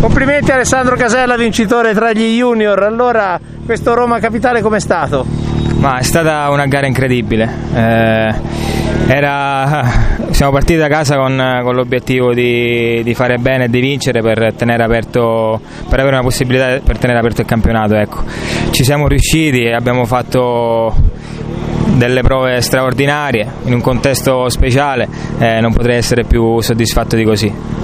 Complimenti Alessandro Casella, vincitore tra gli junior. Allora, questo Roma Capitale com'è stato? Ma è stata una gara incredibile. Siamo partiti da casa con l'obiettivo di fare bene e di vincere per tenere aperto, per avere una possibilità per tenere aperto il campionato. Ecco. Ci siamo riusciti e abbiamo fatto delle prove straordinarie in un contesto speciale, non potrei essere più soddisfatto di così.